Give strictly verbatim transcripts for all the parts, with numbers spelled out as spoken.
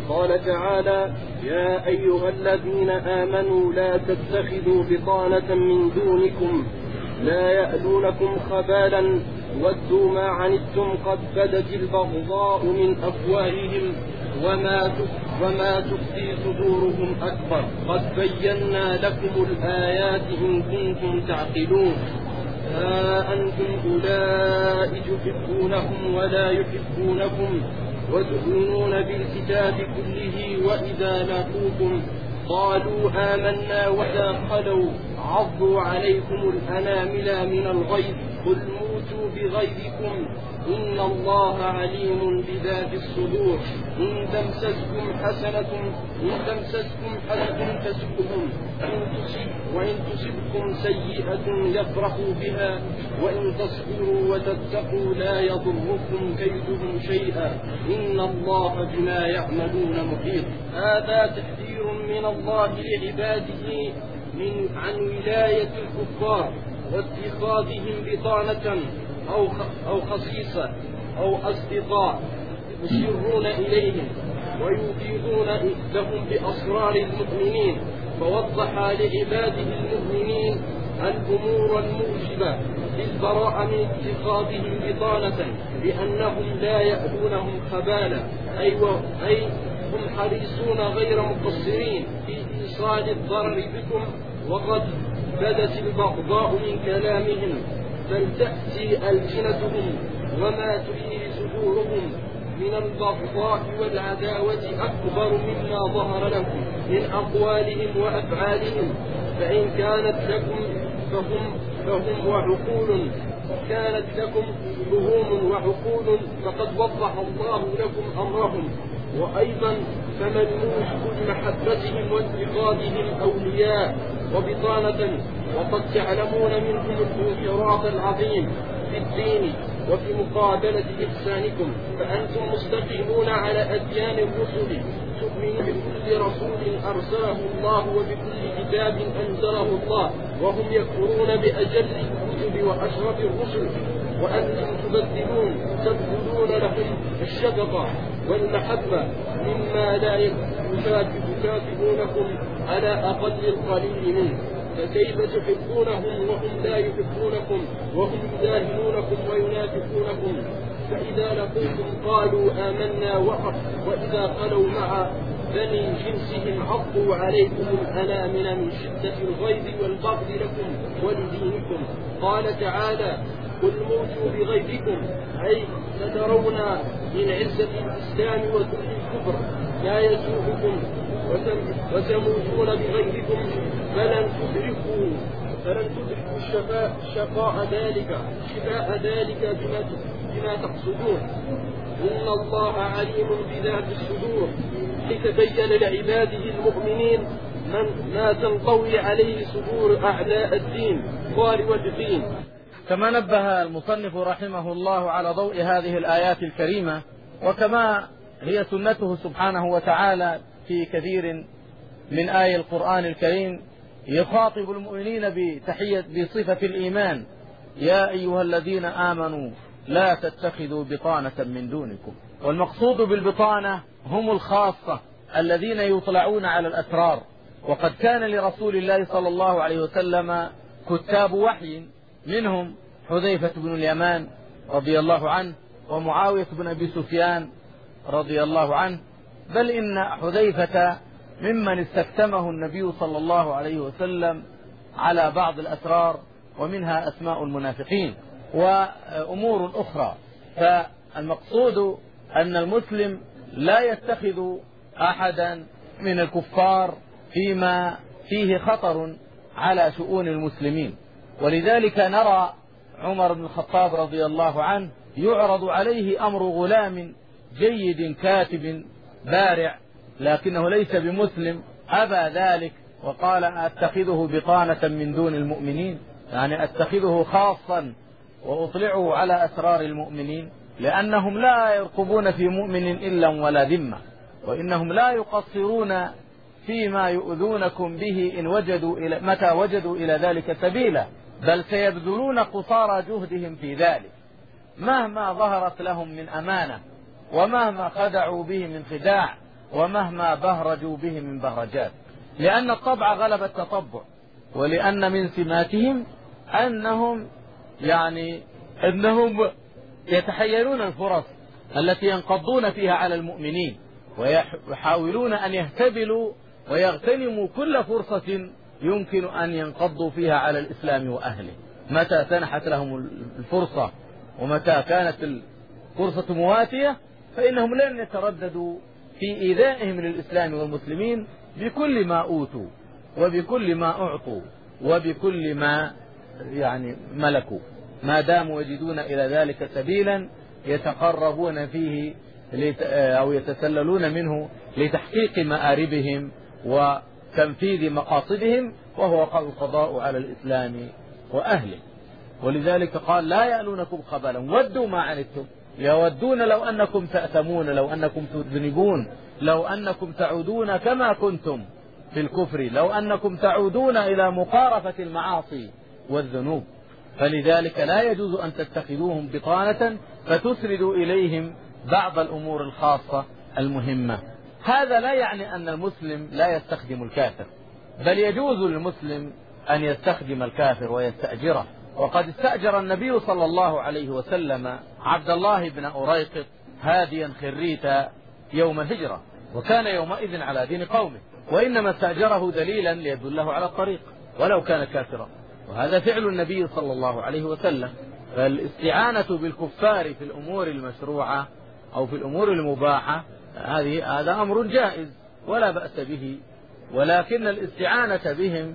قال تعالى: يا أيها الذين آمنوا لا تتخذوا بطانة من دونكم لا يألونكم خبالا ودوا ما عنتم قد بدت البغضاء من أفواههم وما وما تخفي صدورهم أكبر قد بينا لكم الآيات إن كنتم تعقلون. ها أنتم أولئك تحبونهم ولا يحبونكم وتؤمنون بالكتاب كله وإذا لقوكم قالوا آمنا وإذا خلوا عضوا عليكم الأنامل من الغيظ قل موتوا بغيظكم إن الله عليم بذات الصدور. إن تمسسكم حسنة إن تمسسكم حسنة تسؤهم وإن تصبكم سيئة يفرحوا بها وإن تصبروا وتتقوا لا يضركم كيدهم شيئا إن الله بما يعملون محيط. هذا تحذير من الله لعباده من عن ولاية الكفار واتخاذهم بطانة أو أو خصيصة أو أصدقاء يشيرون إليهم ويفيضون لهم بأسرار المؤمنين، فوضح لعباده المؤمنين الأمور الموجبة للبراءة من اتخاذهم بطانة لأنهم لا يألونهم خبالا، أي, أي هم حريصون غير مقصرين في إيصال الضرر بكم وقد بدت البغضاء من كلامهم فلتأتي ألسنتهم وما تحيي صدورهم من البغضاء والعداوة أكبر مما ظهر لكم من أقوالهم وأفعالهم، فإن كانت لكم فهم, فهم وعقول كانت لكم فهوم وعقول فقد وضح الله لكم أمرهم. وأيضا فمن موجب محبتهم واتخاذهم أولياء وبطانة وقد تعلمون منهم الانحراف العظيم في الدين وفي مقابلة إحسانكم، فأنتم مستقيمون على أديان الرسل تؤمنون بكل رسول أرسله الله وبكل كتاب أنزله الله وهم يكفرون بأجل الكتب وأشرف الرسل، وأنتم تبذلون تبذلون لهم الشفقة والمحبة مما لا يكافئونكم على أقل القليل منه، فكيف تحبونهم وهم لا يحبونكم وهم يداهنونكم وينافقونكم؟ فإذا لقوكم قالوا آمنا وإذا خلوا مع بني جنسهم عضوا عليكم الأنامل من شدة الغيظ والبغض لكم ولدينكم. قال تعالى: قل موتوا بغيظكم، أي سترون من عزة الإسلام وذل الكفر لا يسوءكم وتموتون بغيظكم فلن تدركوا فلن تدركوا الشفاء شفاء ذلك شفاء ذلك بما بما تقصدون. إن الله عليم بذات الصدور لتبين لعباده المؤمنين من ما تنطوي عليه صدور أعداء الدين والدين. كما نبه المصنف رحمه الله على ضوء هذه الآيات الكريمة، وكما هي سنته سبحانه وتعالى في كثير من آي القرآن الكريم يخاطب المؤمنين بتحية بصفة الإيمان: يا أيها الذين آمنوا لا تتخذوا بطانة من دونكم. والمقصود بالبطانة هم الخاصة الذين يطلعون على الأسرار، وقد كان لرسول الله صلى الله عليه وسلم كتاب وحي، منهم حذيفة بن اليمان رضي الله عنه ومعاوية بن أبي سفيان رضي الله عنه، بل إن حذيفة ممن استكتمه النبي صلى الله عليه وسلم على بعض الأسرار، ومنها أسماء المنافقين وأمور أخرى. فالمقصود أن المسلم لا يتخذ أحدا من الكفار فيما فيه خطر على شؤون المسلمين. ولذلك نرى عمر بن الخطاب رضي الله عنه يعرض عليه أمر غلام جيد كاتب بارع لكنه ليس بمسلم، أبى ذلك وقال: أتخذه بطانة من دون المؤمنين، يعني أتخذه خاصا وأطلعه على أسرار المؤمنين، لأنهم لا يرقبون في مؤمن إلا ولا ذمة، وإنهم لا يقصرون فيما يؤذونكم به إن وجدوا إلى متى وجدوا إلى ذلك سبيلا، بل سيبذلون قصارى جهدهم في ذلك مهما ظهرت لهم من أمانة ومهما خدعوا به من خداع ومهما بهرجوا به من بهرجات، لأن الطبع غلب التطبع، ولأن من سماتهم أنهم يعني أنهم يتحيلون الفرص التي ينقضون فيها على المؤمنين، ويحاولون أن يهتبلوا ويغتنموا كل فرصة يمكن أن ينقضوا فيها على الإسلام وأهله. متى سنحت لهم الفرصة ومتى كانت الفرصة مواتية فإنهم لن يترددوا في إيذائهم للإسلام والمسلمين بكل ما أوتوا وبكل ما أعطوا وبكل ما يعني ملكوا، ما داموا يجدون إلى ذلك سبيلا يتقربون فيه أو يتسللون منه لتحقيق مآربهم وتنفيذ مقاصدهم، وهو القضاء على الإسلام وأهله. ولذلك قال لا يألونكم خبالا ودوا ما عنتم، يودون لو أنكم تأثمون، لو أنكم تذنبون، لو أنكم تعودون كما كنتم في الكفر، لو أنكم تعودون إلى مقارفة المعاصي والذنوب. فلذلك لا يجوز أن تتخذوهم بطانة فتسردوا إليهم بعض الأمور الخاصة المهمة. هذا لا يعني أن المسلم لا يستخدم الكافر، بل يجوز للمسلم أن يستخدم الكافر ويستأجره. وقد استأجر النبي صلى الله عليه وسلم عبد الله بن أريقط هاديا خريتا يوم الهجرة، وكان يومئذ على دين قومه، وإنما استأجره دليلا ليدله على الطريق ولو كان كافرا، وهذا فعل النبي صلى الله عليه وسلم. فالاستعانة بالكفار في الأمور المشروعة أو في الأمور المباحة هذه هذا أمر جائز ولا بأس به، ولكن الاستعانة بهم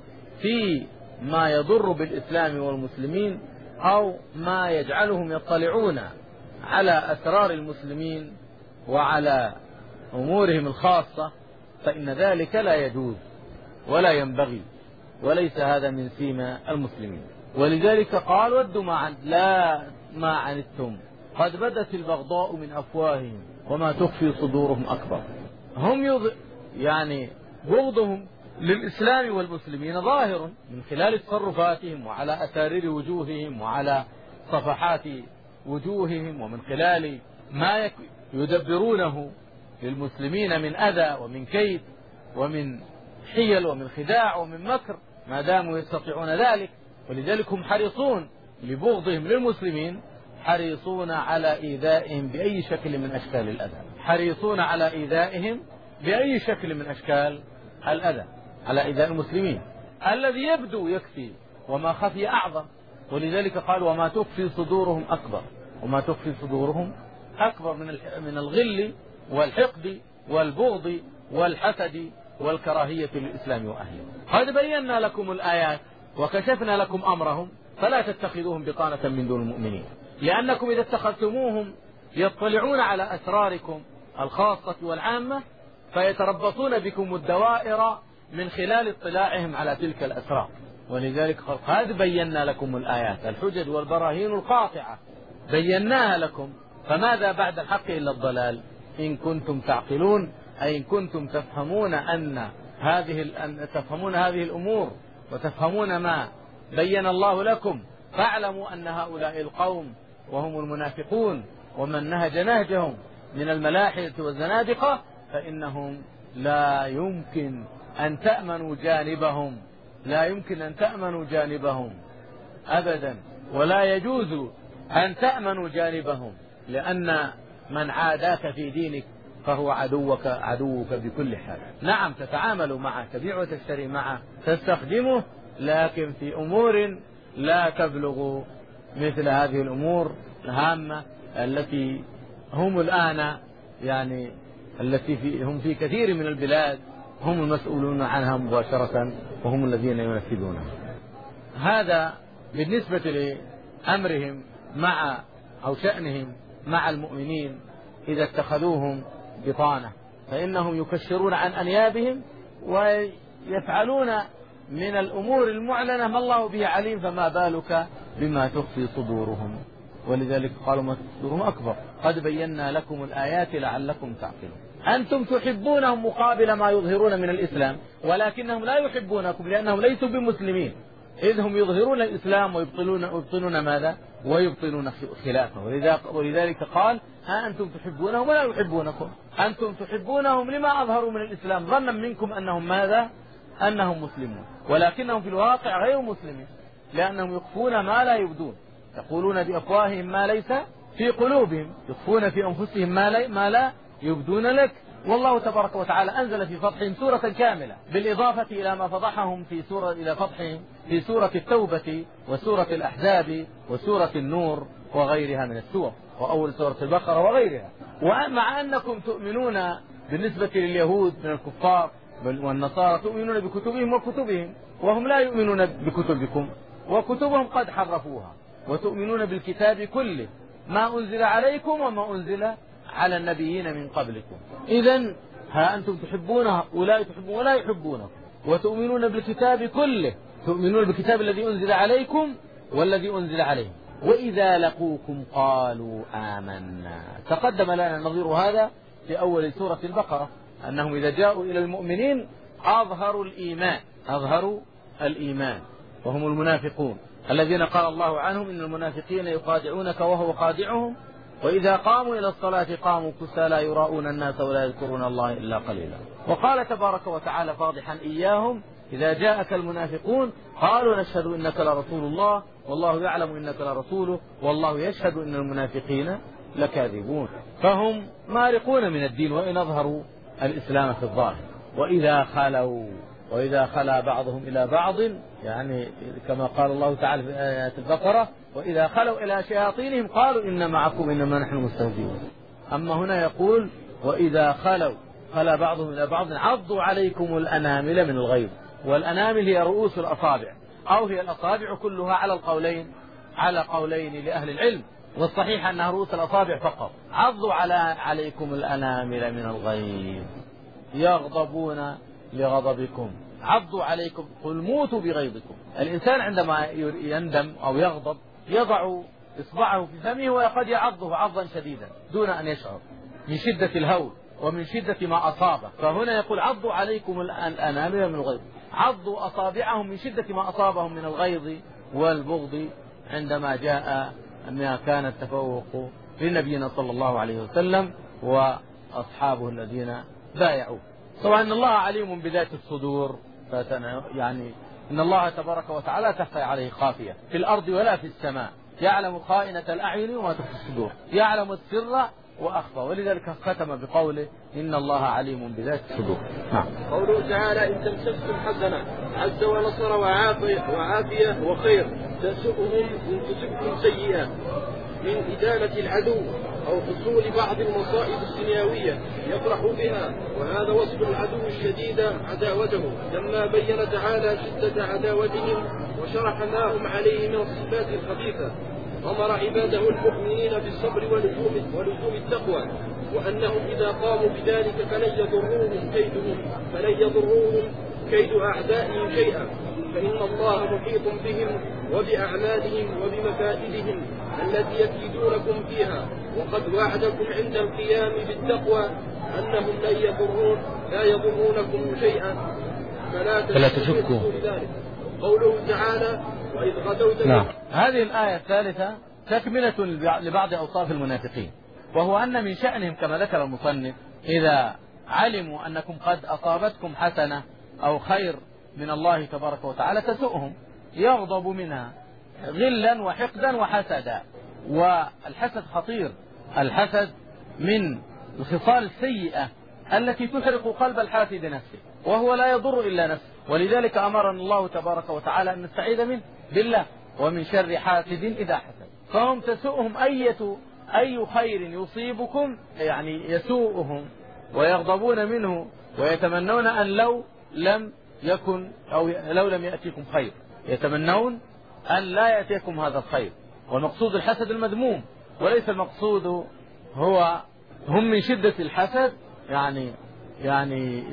في ما يضر بالإسلام والمسلمين أو ما يجعلهم يطلعون على أسرار المسلمين وعلى أمورهم الخاصة فإن ذلك لا يجوز ولا ينبغي، وليس هذا من سيما المسلمين. ولذلك قال ودوا ما عن لا ما عنتم قد بدت البغضاء من أفواههم وما تخفي صدورهم أكبر. هم يض... يعني بغضهم للإسلام والمسلمين ظاهر من خلال تصرفاتهم وعلى أسارير وجوههم وعلى صفحات وجوههم ومن خلال ما يدبرونه للمسلمين من أذى ومن كيد ومن حيل ومن خداع ومن مكر ما داموا يستطيعون ذلك. ولذلك هم حريصون لبغضهم للمسلمين، حريصون على إيذائهم بأي شكل من أشكال الأذى، حريصون على إيذائهم بأي شكل من أشكال الأذى، على إيذاء المسلمين. الذي يبدو يكفي وما خفي أعظم. ولذلك قال وما تخفي صدورهم أكبر، وما تخفي صدورهم أكبر من من الغل والحقد والبغض والحسد والكراهية للإسلام وأهله. قد بينا لكم الآيات وكشفنا لكم أمرهم فلا تتخذوهم بطانة من دون المؤمنين، لأنكم إذا اتخذتموهم يطلعون على أسراركم الخاصة والعامة فيتربصون بكم الدوائر من خلال اطلاعهم على تلك الأسرار. ولذلك قد بينا لكم الآيات الحجج والبراهين القاطعة بيناها لكم، فماذا بعد الحق إلا الضلال إن كنتم تعقلون، أي إن كنتم تفهمون أن هذه أن تفهمون هذه الأمور وتفهمون ما بين الله لكم، فاعلموا أن هؤلاء القوم وهم المنافقون ومن نهج نهجهم من الملاحدة والزنادقة فإنهم لا يمكن أن تأمنوا جانبهم، لا يمكن أن تأمنوا جانبهم أبدا، ولا يجوز أن تأمنوا جانبهم، لأن من عاداك في دينك فهو عدوك عدوك بكل حال. نعم تتعامل معه، تبيع وتشتري معه، تستخدمه، لكن في أمور لا تبلغ مثل هذه الأمور الهامة التي هم الآن يعني التي في هم في كثير من البلاد هم المسؤولون عنها مباشرة وهم الذين ينفذونها. هذا بالنسبة لأمرهم مع أو شأنهم مع المؤمنين إذا اتخذوهم بطانة، فإنهم يكشرون عن أنيابهم ويفعلون من الأمور المعلنة ما الله به عليم، فما بالك بما تخفي صدورهم. ولذلك قالوا ما تخفي صدورهم أكبر. قد بينا لكم الآيات لعلكم تعقلون. أنتم تحبونهم مقابل ما يظهرون من الإسلام، ولكنهم لا يحبونكم لأنهم ليسوا بمسلمين، إذ هم يظهرون الإسلام ويبطلون, ويبطلون ماذا؟ ويبطلون خلافه. ولذلك قال ها أنتم تحبونهم ولا يحبونكم. أنتم تحبونهم لما أظهروا من الإسلام ظنا منكم أنهم ماذا؟ أنهم مسلمون، ولكنهم في الواقع غير مسلمين، لأنهم يخفون ما لا يبدون، يقولون بأفواههم ما ليس في قلوبهم، يخفون في أنفسهم ما لا, ما لا يبدون لك. والله تبارك وتعالى أنزل في فضحهم سورة كاملة، بالإضافة إلى ما فضحهم في سورة إلى فضحهم في سورة التوبة وسورة الأحزاب وسورة النور وغيرها من السور، وأول سورة البقرة وغيرها. ومع أنكم تؤمنون بالنسبة لليهود من الكفار والنصارى تؤمنون بكتبهم وكتبهم، وهم لا يؤمنون بكتبكم وكتبهم قد حرفوها، وتؤمنون بالكتاب كله ما أنزل عليكم وما أنزل على النبيين من قبلكم. إذن ها أنتم تحبونها ولا يحبون ولا يحبونكم، وتؤمنون بالكتاب كله، تؤمنون بالكتاب الذي أنزل عليكم والذي أنزل عليهم. وإذا لقوكم قالوا آمنا. تقدم لنا نظير هذا في أول سورة البقرة، أنهم إذا جاءوا إلى المؤمنين أظهروا الإيمان، أظهروا الإيمان، وهم المنافقون الذين قال الله عنهم إن المنافقين يخادعونك وهو خادعهم وإذا قاموا إلى الصلاة قاموا كسالى لا يراؤون الناس ولا يذكرون الله إلا قليلا. وقال تبارك وتعالى فاضحا إياهم إذا جاءك المنافقون قالوا نشهد إنك لرسول الله والله يعلم إنك لرسوله والله يشهد إن المنافقين لكاذبون. فهم مارقون من الدين وإن أظهروا الإسلام في الظاهر. وإذا خلوا وإذا خلا بعضهم إلى بعض، يعني كما قال الله تعالى في آيات البقرة وإذا خلوا إلى شياطينهم قالوا إن معكم إنما نحن مستهزئون. أما هنا يقول وإذا خلوا خلا بعضهم إلى بعض عضوا عليكم الأنامل من الغيظ. والأنامل هي رؤوس الأصابع أو هي الأصابع كلها على القولين على قولين لأهل العلم، والصحيح أنها رؤوس الأصابع فقط. عضوا على عليكم الأنامل من الغيظ يغضبون لغضبكم. عضوا عليكم قل موتوا بغيظكم. الإنسان عندما يندم أو يغضب يضع إصبعه في فمه وقد يعضه عضا شديدا دون أن يشعر من شدة الهول ومن شدة ما أصابه. فهنا يقول عضوا عليكم الأنامل من الغيظ، عضوا أصابعهم من شدة ما أصابهم من الغيظ والبغض عندما جاء ما كان التفوق لنبينا صلى الله عليه وسلم وأصحابه الذين بايعوه. طبعا إن الله عليم بذات الصدور، يعني إن الله تبارك وتعالى تخفى عليه خافية في الأرض ولا في السماء، يعلم خائنة الأعين وما تخفي الصدور، يعلم السر وأخفى. ولذلك ختم بقوله إن الله عليم بذات الصدور. نعم. قوله تعالى إن تمسسكم حسنة عز ونصر وعافية, وعافية وخير تسؤهم إن تصبكم سيئة من إدانة العدو أو حصول بعض المصائب الدنيوية يفرح بها، وهذا وصف العدو الشديد عداوته لما بين تعالى شدة عداوتهم وشرح ما هم عليه من الصفات الخبيثة. أمر عباده المؤمنين بالصبر ولزوم, ولزوم التقوى، وأنهم إذا قاموا بذلك فلن يضروهم كيدهم فلن يضروهم كيد أعدائهم شيئا، فإن الله محيط بهم وبأعمالهم وبمكائدهم التي يكيدونكم فيها، وقد وعدكم عند القيام بالتقوى أنهم لن يضرون لا يضرونكم شيئا فلا تشكوا بذلك. قوله تعالى وإذ غدوت. نعم. هذه الآية الثالثة تكملة لبعض أوصاف المنافقين، وهو أن من شأنهم كما ذكر المصنف إذا علموا أنكم قد أصابتكم حسنة أو خير من الله تبارك وتعالى تسؤهم، يغضب منها غلا وحقدا وحسدا. والحسد خطير، الحسد من الخصال السيئة التي تحرق قلب الحاسد نفسه، وهو لا يضر إلا نفسه. ولذلك أمرنا الله تبارك وتعالى أن نستعيذ منه بالله ومن شر حاسد إذا حسد. فهم تسؤهم أية أي خير يصيبكم، يعني يسوءهم ويغضبون منه ويتمنون أن لو لم يكن أو لو لم يأتيكم خير، يتمنون أن لا يأتيكم هذا الخير. والمقصود الحسد المذموم، وليس المقصود هو هم من شدة الحسد يعني يعني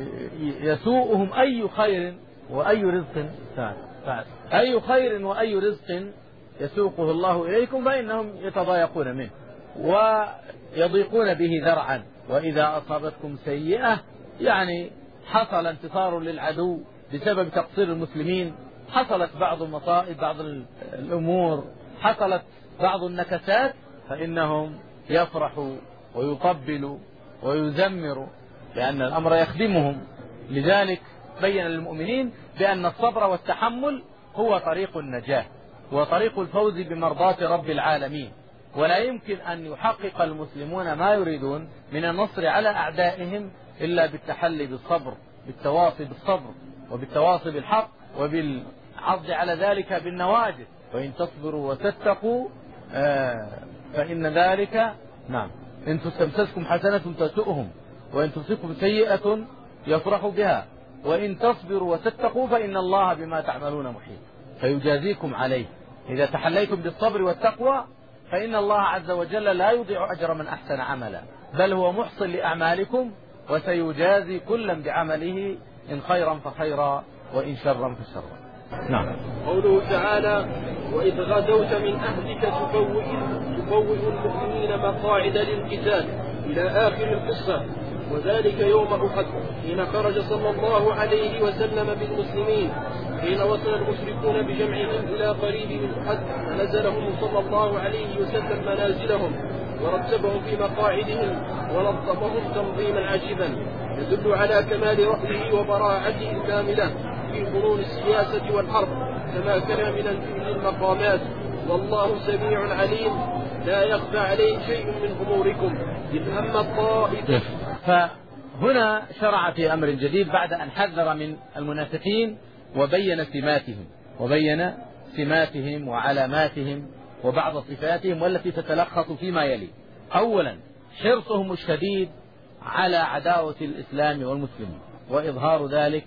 يسوءهم أي خير وأي رزق أي خير وأي رزق يسوقه الله إليكم فإنهم يتضايقون منه ويضيقون به ذرعا. وإذا أصابتكم سيئة يعني حصل انتصار للعدو بسبب تقصير المسلمين حصلت بعض المصائب، بعض الأمور، حصلت بعض النكسات، فإنهم يفرحوا ويطبلوا ويزمروا لأن الأمر يخدمهم. لذلك بين للمؤمنين بأن الصبر والتحمل هو طريق النجاة وطريق الفوز بمرضاة رب العالمين، ولا يمكن أن يحقق المسلمون ما يريدون من النصر على أعدائهم إلا بالتحلي بالصبر، بالتواصي بالصبر وبالتواصي بالحق وبالعض على ذلك بالنواجذ. وإن تصبروا وتتقوا آه فإن ذلك نعم إن تستمسسكم حسنة تسؤهم وإن تصبكم سيئة يفرحوا بها وإن تصبروا وتتقوا فإن الله بما تعملون محيط فيجازيكم عليه. إذا تحليتم بالصبر والتقوى فإن الله عز وجل لا يضيع أجر من أحسن عملا، بل هو محصن لأعمالكم وسيجازي كلا بعمله إن خيرا فخيرا وإن شرا فشرا. نعم. قوله تعالى: وإذ غدوت من أهلك تبوئ تبوئ المؤمنين مقاعد للقتال إلى آخر القصة. وذلك يوم أحد حين خرج صلى الله عليه وسلم بالمسلمين، حين وصل المشركون بجمعهم إلى قريب من أحد فنزلهم صلى الله عليه وسلم منازلهم ورتبهم في مقاعدهم ونظمهم تنظيما عجيبا يدل على كمال رأيه وبراعته الكاملة في فنون السياسة والحرب كما كان من المقامات. والله سميع عليم لا يخفى عليه شيء من أموركم إذ هم الطائف. فهنا شرع في أمر جديد بعد أن حذر من المنافقين وبين سماتهم وبين سماتهم وعلاماتهم وبعض صفاتهم والتي تتلخص فيما يلي. أولا حرصهم الشديد على عداوة الإسلام والمسلمين وإظهار ذلك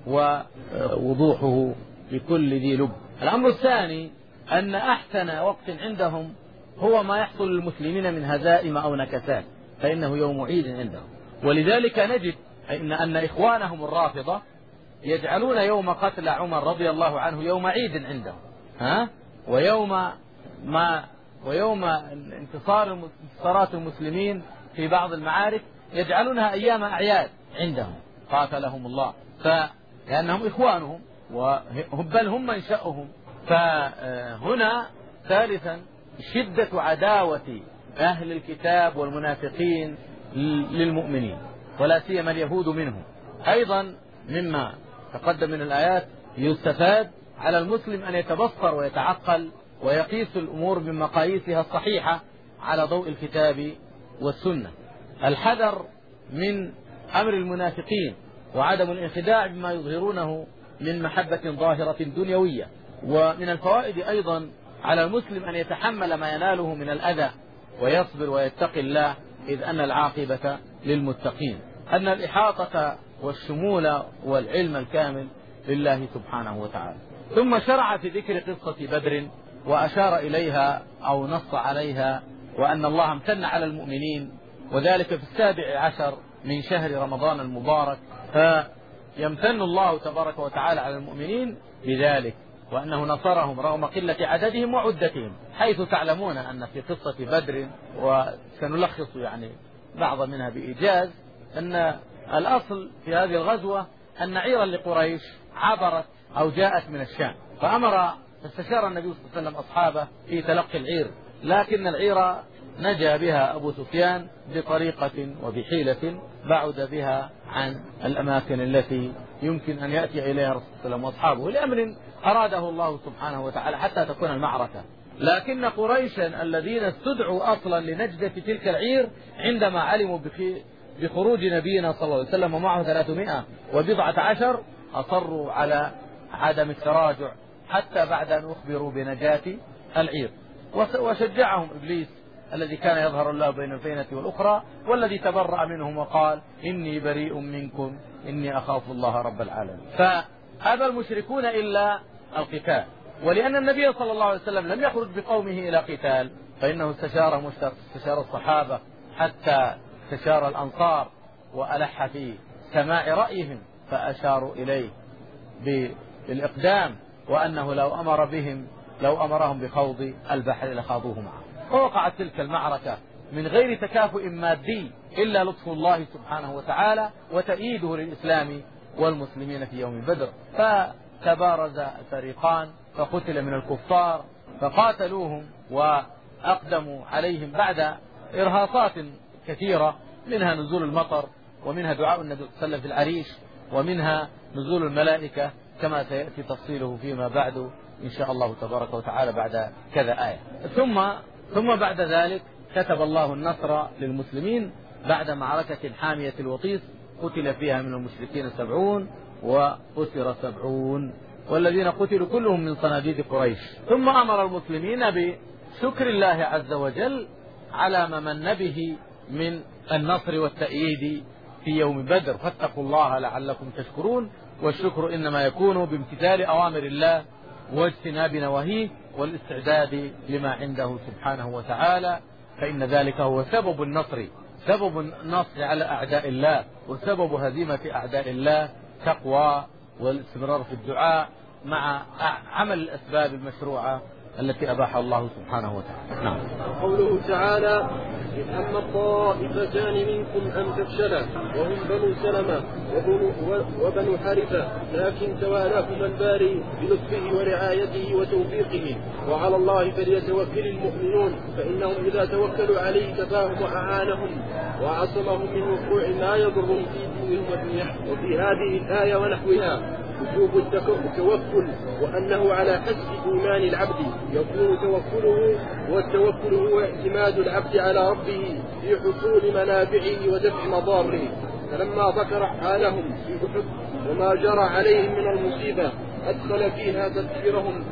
ووضوحه لكل ذي لب. الأمر الثاني أن أحسن وقت عندهم هو ما يحصل للمسلمين من هزائم أو نكسات، فإنه يوم عيد عندهم. ولذلك نجد إن, أن إخوانهم الرافضة يجعلون يوم قتل عمر رضي الله عنه يوم عيد عندهم، ها؟ ويوم ما ويوم انتصار انتصارات المسلمين في بعض المعارك يجعلونها أيام أعياد عندهم قاتلهم الله، فلأنهم إخوانهم وبل هم منشأهم. فهنا ثالثا شدة عداوة أهل الكتاب والمنافقين للمؤمنين ولا سيما اليهود منهم. أيضا مما تقدم من الآيات يستفاد على المسلم أن يتبصر ويتعقل ويقيس الأمور بمقاييسها الصحيحة على ضوء الكتاب والسنة. الحذر من أمر المنافقين وعدم الانخداع بما يظهرونه من محبة ظاهرة دنيوية. ومن الفوائد أيضا على المسلم أن يتحمل ما يناله من الأذى ويصبر ويتقي الله إذ أن العاقبة للمتقين، أن الإحاطة والشمول والعلم الكامل لله سبحانه وتعالى. ثم شرع في ذكر قصة بدر وأشار إليها أو نص عليها وأن الله امتن على المؤمنين وذلك في السابع عشر من شهر رمضان المبارك، فيمتن الله تبارك وتعالى على المؤمنين بذلك وأنه نصرهم رغم قلة عددهم وعدتهم، حيث تعلمون أن في قصة بدر وسنلخص يعني بعض منها بإيجاز أن الأصل في هذه الغزوة أن عيرا لقريش عبرت أو جاءت من الشام، فأمر فاستشار النبي صلى الله عليه وسلم أصحابه في تلقي العير، لكن العير نجا بها أبو سفيان بطريقة وبحيلة بعد بها عن الأماكن التي يمكن أن يأتي إليها الرسول صلى الله عليه وسلم وأصحابه لأمر أراده الله سبحانه وتعالى حتى تكون المعركة. لكن قريشا الذين استدعوا أصلا لنجدة تلك العير عندما علموا بخروج نبينا صلى الله عليه وسلم ومعه ثلاثمائة وبضعة عشر أصروا على عدم التراجع حتى بعد أن أخبروا بنجاة العير. وشجعهم إبليس الذي كان يظهر الله بين الفينة والأخرى والذي تبرأ منهم وقال إني بريء منكم إني أخاف الله رب العالمين. فأبى المشركون إلا القتال، ولأن النبي صلى الله عليه وسلم لم يخرج بقومه إلى قتال فإنه استشار استشار الصحابة حتى استشار الأنصار وألح في سماع رأيهم فأشاروا إليه بالإقدام وأنه لو أمر بهم لو أمرهم بخوض البحر لخاضوه معه. ووقعت تلك المعركة من غير تكافؤ مادي إلا لطف الله سبحانه وتعالى وتأييده للإسلام والمسلمين في يوم بدر. فتبارز فريقان فقتل من الكفار فقاتلوهم وأقدموا عليهم بعد إرهاصات كثيرة، منها نزول المطر، ومنها دعاء النبي صلى الله عليه وسلم في العريش، ومنها نزول الملائكة كما سيأتي تفصيله فيما بعد إن شاء الله تبارك وتعالى بعد كذا آية. ثم ثم بعد ذلك كتب الله النصر للمسلمين بعد معركة حامية الوطيس قتل فيها من المشركين سبعون وأسر سبعون، والذين قتلوا كلهم من صناديد قريش. ثم أمر المسلمين بشكر الله عز وجل على ما من به من النصر والتأييد في يوم بدر، فاتقوا الله لعلكم تشكرون، والشكر إنما يكون بامتثال أوامر الله واجتناب نواهيه والاستعداد لما عنده سبحانه وتعالى، فإن ذلك هو سبب النصر، سبب النصر على أعداء الله، وسبب هزيمة أعداء الله تقوى والاستمرار في الدعاء مع عمل الأسباب المشروعة التي أباحها الله سبحانه وتعالى. نعم. قوله تعالى: إذ هم الطائفتان منكم أن تفشلا وهم بنو سلمة وبنو حارثة، لكن توالىهما الباري بلطفه ورعايته وتوفيقه، وعلى الله فليتوكل المؤمنون، فإنهم إذا توكلوا عليه كفاهم وأعانهم وعصمهم من وقوع ما يضرهم في دينهم ودنياهم. وفي هذه الآية ونحوها وجوب التوكل، وأنه على حسب إيمان العبد يكون توكله، والتوكل هو اعتماد العبد على ربه في حصول منافعه ودفع مضاره. فلما ذكر حالهم في أحد وما جرى عليهم من المصيبة أدخل فيها تذكيرهم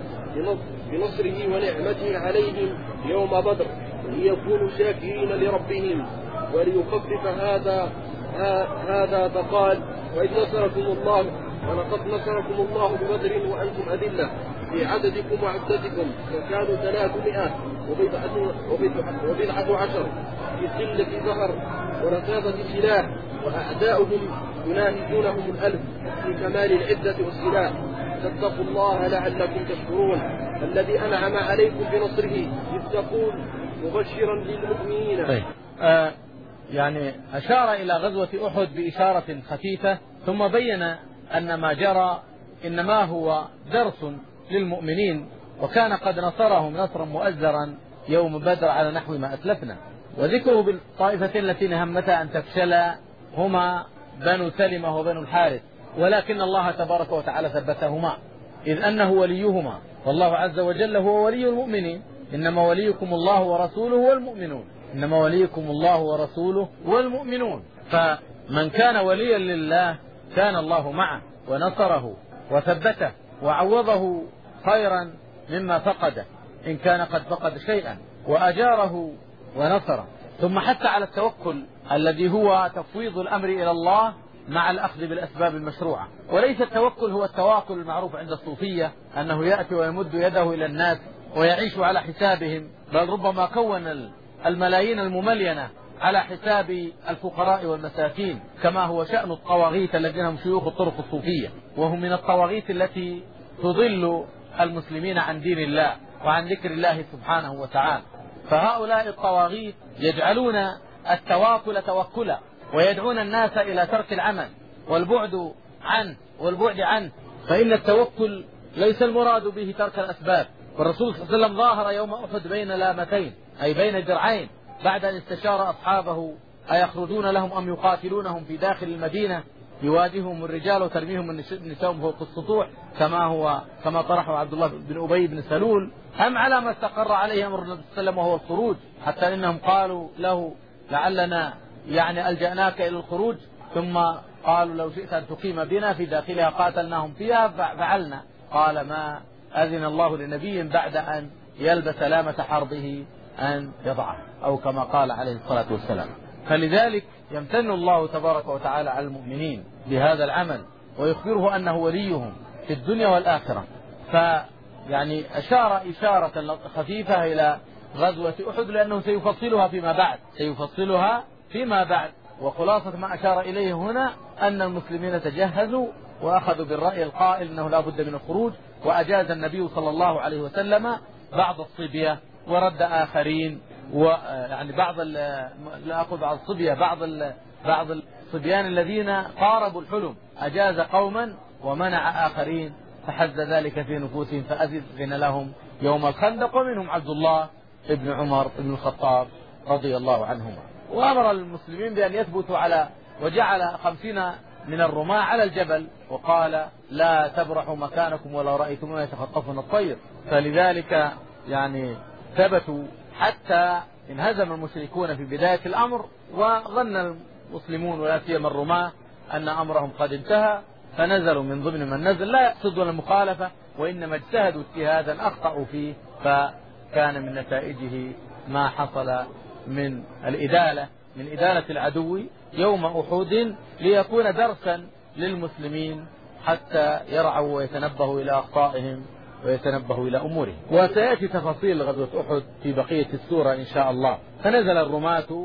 بنصره ونعمته عليهم يوم بدر ليكونوا شاكرين لربهم وليخفف هذا هذا فقال: وإذ نصركم الله ولقد نصركم الله ببدر وأنتم أذلة في عددكم وعدتكم فكانوا ثلاثمائة وبضعة عشر في قلة ظهر ورصاصة سلاح، وأعداؤهم يناهزونهم الألف في كمال العدة والسلاح. فاتقوا الله لعلكم تشكرون الذي أنعم عليكم بنصره، إذ تقول مبشرا للمؤمنين. طيب. آه يعني أشار إلى غزوة أحد بإشارة خفيفة، ثم بين أن ما جرى إنما هو درس للمؤمنين، وكان قد نصرهم نصرا مؤزرا يوم بدر على نحو ما أسلفنا. وذكره بالطائفتين التي همتا أن تفشلا هما بنو سلمة وبنو الحارث، ولكن الله تبارك وتعالى ثبتهما إذ أنه وليهما، والله عز وجل هو ولي المؤمنين. إنما وليكم الله ورسوله والمؤمنون، إنما وليكم الله ورسوله والمؤمنون. فمن كان وليا لله كان الله معه ونصره وثبته وعوضه خيرا مما فقده إن كان قد فقد شيئا، وأجاره ونصره. ثم حتى على التوكل الذي هو تفويض الأمر إلى الله مع الأخذ بالأسباب المشروعة، وليس التوكل هو التواكل المعروف عند الصوفية أنه يأتي ويمد يده إلى الناس ويعيش على حسابهم، بل ربما كون الملايين المملينة على حساب الفقراء والمساكين، كما هو شأن الطواغيت الذين هم شيوخ الطرق الصوفية، وهم من الطواغيت التي تضل المسلمين عن دين الله وعن ذكر الله سبحانه وتعالى. فهؤلاء الطواغيت يجعلون التواكل توكلا، ويدعون الناس إلى ترك العمل والبعد عنه والبعد عنه، فإن التوكل ليس المراد به ترك الأسباب. والرسول صلى الله عليه وسلم ظاهر يوم أحد بين لامتين، أي بين درعين، بعد أن استشار أصحابه أيخرجون لهم أم يقاتلونهم في داخل المدينة يواجههم الرجال وترميهم النساء فوق السطوح كما هو كما طرحه عبد الله بن أبي بن سلول، أم على ما استقر عليه أمر النبي صلى الله عليه وسلم وهو الخروج، حتى إنهم قالوا له لعلنا يعني ألجأناك إلى الخروج، ثم قالوا لو شئت أن تقيم بنا في داخلها قاتلناهم فيها ففعلنا. قال ما أذن الله لنبي بعد أن يلبس لامة حربه أن يضعه، أو كما قال عليه الصلاة والسلام. فلذلك يمتن الله تبارك وتعالى على المؤمنين بهذا العمل، ويخبره أنه وليهم في الدنيا والآخرة. فيعني أشار إشارة خفيفة إلى غزوة أحد لأنه سيفصلها فيما بعد سيفصلها فيما بعد وخلاصة ما أشار إليه هنا أن المسلمين تجهزوا وأخذوا بالرأي القائل أنه لا بد من الخروج، وأجاز النبي صلى الله عليه وسلم بعض الصبية ورد آخرين، ويعني بعض لا أقول بعض الصبية بعض بعض الصبيان الذين قاربوا الحلم أجاز قوما ومنع آخرين فحز ذلك في نفوسهم فأذن لهم يوم الخندق، ومنهم عبد الله ابن عمر بن الخطاب رضي الله عنهما. وأمر المسلمين بأن يثبتوا على، وجعل خمسين من الرماة على الجبل، وقال لا تبرحوا مكانكم ولو رأيتمونا يتخطفون الطير. فلذلك يعني ثبتوا حتى انهزم المشركون في بداية الأمر، وظن المسلمون ولا سيما الرماة أن أمرهم قد انتهى، فنزلوا من ضمن من نزل، لا يقصدون المخالفة وإنما اجتهدوا اجتهادا أخطأوا فيه، فكان من نتائجه ما حصل من الإدالة من إدالة العدو يوم أحد، ليكون درسا للمسلمين حتى يرعوا ويتنبهوا إلى أخطائهم ويتنبهوا إلى أمورهم. وسيأتي تفاصيل غزوة أحد في بقية السورة إن شاء الله. فنزل الرماة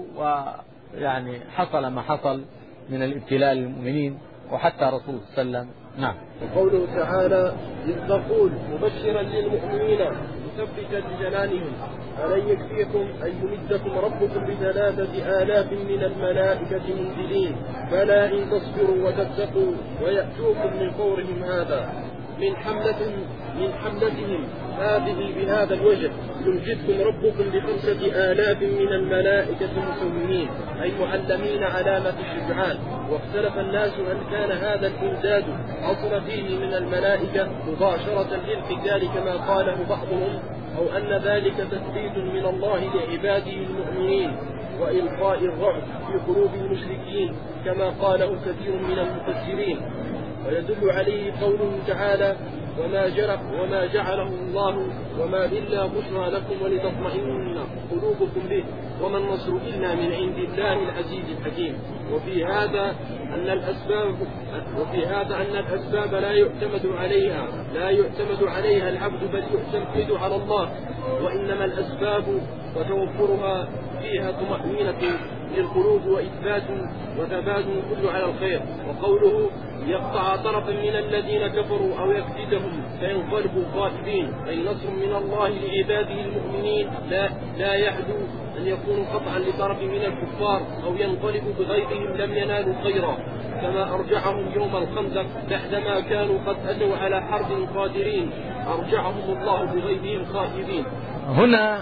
ويعني حصل ما حصل من الابتلاء للمؤمنين وحتى رسول صلى الله عليه وسلم. نعم. وقوله تعالى إذ تقول مبشرا للمؤمنين مثبتا لجنانهم ألن يكفيكم أن يمدكم ربكم بثلاثة آلاف من الملائكة منزلين بلى إن تصبروا وتتقوا ويأتوكم من فورهم هذا من حملتهم من حملتهم هذه بهذا الوجه يمجدكم ربكم بخمسة آلاف من الملائكة مسومين أي معلمين علامة الشجعان. واختلف الناس هل كان هذا الإمداد حصل فيه من الملائكة مباشرة للقتال كما قاله بعضهم، أو أن ذلك تثبيت من الله لعباده المؤمنين وإلقاء الرعب في قلوب المشركين كما قاله كثير من المفسرين. ويدل عليه قوله تعالى وما, وما جعله الله وما إلا بشرى لكم ولتطمئن قلوبكم به وما النصر إلا من عند الله العزيز الحكيم. وفي هذا أن الأسباب وفي هذا أن الأسباب لا يعتمد عليها لا يعتمد عليها العبد بل يعتمد على الله، وإنما الأسباب وتوفرها فيها طمأنينة للقلوب وإثبات وثبات كل على الخير. وقوله يقطع طرفا من الذين كفروا أو يكيدهم فينقلبوا خائبين أي نصر من الله لعباده المؤمنين لا, لا يحدو أن يكونوا قطعا لطرف من الكفار أو ينقلبوا بغيرهم لم ينالوا خيرا كما أرجعهم يوم الخندق بعدما كانوا قد أتوا على حرب قادرين أرجعهم الله بغيبهم خائبين. هنا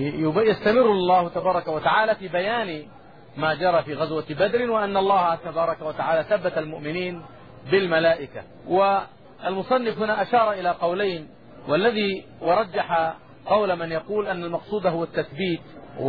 يستمر الله تبارك وتعالى في بيان ما جرى في غزوة بدر، وأن الله تبارك وتعالى ثبت المؤمنين بالملائكة. والمصنف هنا أشار إلى قولين، والذي ورجح قول من يقول أن المقصود هو التثبيت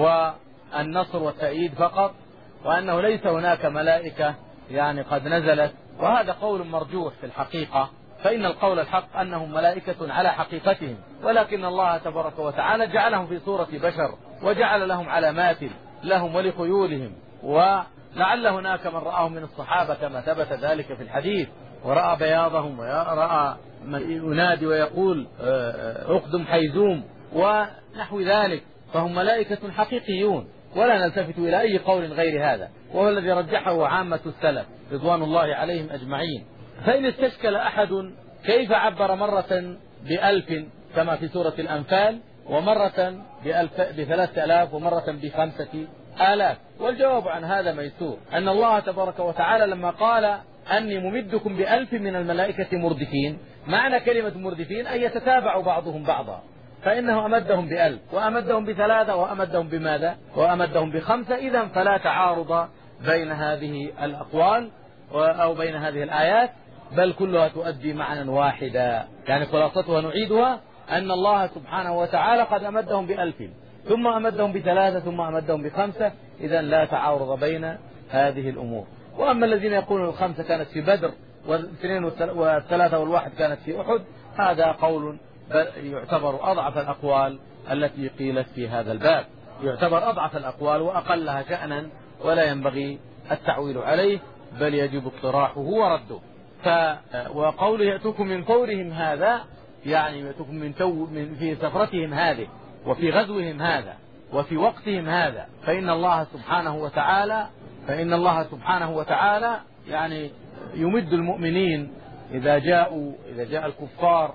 والنصر والتأييد فقط، وأنه ليس هناك ملائكة يعني قد نزلت، وهذا قول مرجوح في الحقيقة، فإن القول الحق أنهم ملائكة على حقيقتهم، ولكن الله تبارك وتعالى جعلهم في صورة بشر وجعل لهم علامات لهم ولخيولهم، ولعل هناك من رآهم من الصحابة كما ثبت ذلك في الحديث، ورأى بياضهم ورأى من ينادي ويقول أقدم حيزوم ونحو ذلك، فهم ملائكة حقيقيون ولا نلتفت إلى أي قول غير هذا، وهو الذي رجحه عامة السلف رضوان الله عليهم أجمعين. فإن استشكل أحد كيف عبر مرة بألف كما في سورة الأنفال ومرة بثلاثة آلاف ومرة بخمسة آلاف، والجواب عن هذا ميسور، أن الله تبارك وتعالى لما قال أني ممدكم بألف من الملائكة مردفين، معنى كلمة مردفين أن يتتابع بعضهم بعضا، فإنه أمدهم بألف وأمدهم بثلاثة وأمدهم بماذا وأمدهم بخمسة، إذا فلا تعارض بين هذه الأقوال أو بين هذه الآيات، بل كلها تؤدي معنى واحدا. يعني خلاصتها نعيدها أن الله سبحانه وتعالى قد أمدهم بألف ثم أمدهم بثلاثة ثم أمدهم بخمسة، إذا لا تعارض بين هذه الأمور. وأما الذين يقولون الخمسة كانت في بدر والاثنين والثلاثة والواحد كانت في أحد، هذا قول يعتبر أضعف الأقوال التي قيلت في هذا الباب، يعتبر أضعف الأقوال وأقلها شأنا، ولا ينبغي التعويل عليه بل يجب اقتراحه ورده. ف وقوله يأتوكم من فورهم هذا، يعني يأتوكم من, تو من في سفرتهم هذه وفي غزوهم هذا وفي وقتهم هذا، فإن الله سبحانه وتعالى فإن الله سبحانه وتعالى يعني يمد المؤمنين إذا جاءوا إذا جاء الكفار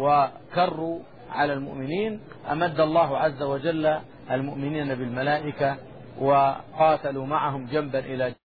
وكروا على المؤمنين، أمد الله عز وجل المؤمنين بالملائكة وقاتلوا معهم جنبا إلى